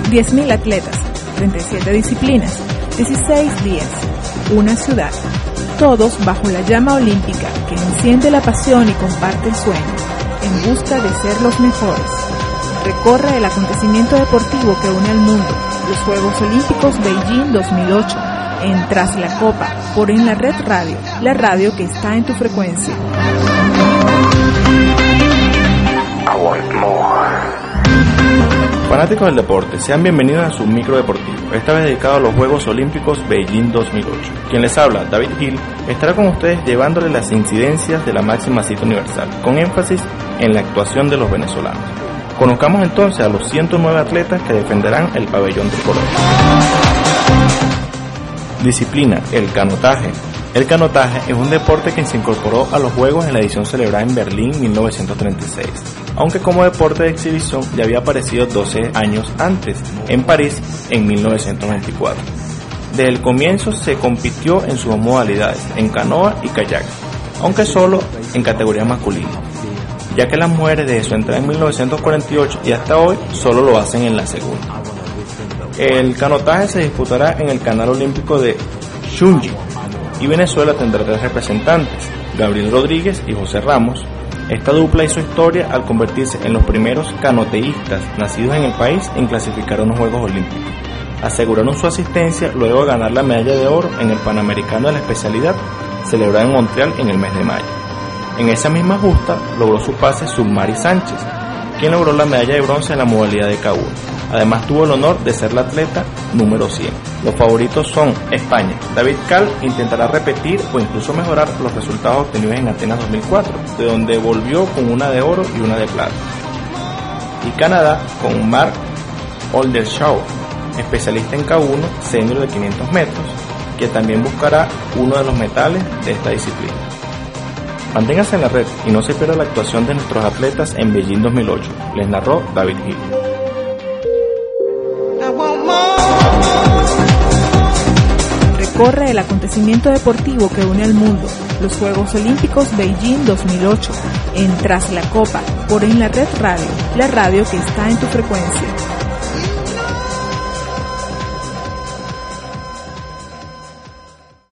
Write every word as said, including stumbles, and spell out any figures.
diez mil atletas, treinta y siete disciplinas, dieciséis días, una ciudad, todos bajo la llama olímpica que enciende la pasión y comparte el sueño, en busca de ser los mejores. Recorre el acontecimiento deportivo que une al mundo, los Juegos Olímpicos Beijing dos mil ocho, en Tras la Copa, por En la Red Radio, la radio que está en tu frecuencia. Fanáticos del deporte, sean bienvenidos a su micro deportivo, esta vez dedicado a los Juegos Olímpicos Beijing dos mil ocho. Quien les habla, David Hill, estará con ustedes llevándole las incidencias de la máxima cita universal, con énfasis en la actuación de los venezolanos. Conozcamos entonces a los ciento nueve atletas que defenderán el pabellón tricolor. Disciplina, el canotaje. El canotaje es un deporte que se incorporó a los Juegos en la edición celebrada en Berlín mil novecientos treinta y seis, aunque como deporte de exhibición ya había aparecido doce años antes, en París en mil novecientos veinticuatro. Desde el comienzo se compitió en sus modalidades, en canoa y kayak, aunque solo en categoría masculina, ya que las mujeres desde su entrada en mil novecientos cuarenta y ocho y hasta hoy solo lo hacen en la segunda. El canotaje se disputará en el Canal Olímpico de Chungchi y Venezuela tendrá tres representantes, Gabriel Rodríguez y José Ramos. Esta dupla hizo historia al convertirse en los primeros canoteístas nacidos en el país en clasificar a unos Juegos Olímpicos. Aseguraron su asistencia luego de ganar la medalla de oro en el Panamericano de la especialidad, celebrado en Montreal en el mes de mayo. En esa misma justa logró su pase Sulmari Sánchez, quien logró la medalla de bronce en la modalidad de K uno. Además tuvo el honor de ser la atleta número cien. Los favoritos son España. David Cal intentará repetir o incluso mejorar los resultados obtenidos en Atenas dos mil cuatro, de donde volvió con una de oro y una de plata. Y Canadá con Mark Oldershaw, especialista en K uno senior de quinientos metros, que también buscará uno de los metales de esta disciplina. Manténgase en la red y no se pierda la actuación de nuestros atletas en Beijing dos mil ocho. Les narró David Hill. Recorre el acontecimiento deportivo que une al mundo, los Juegos Olímpicos Beijing dos mil ocho, en Tras la Copa, por En la Red Radio, la radio que está en tu frecuencia.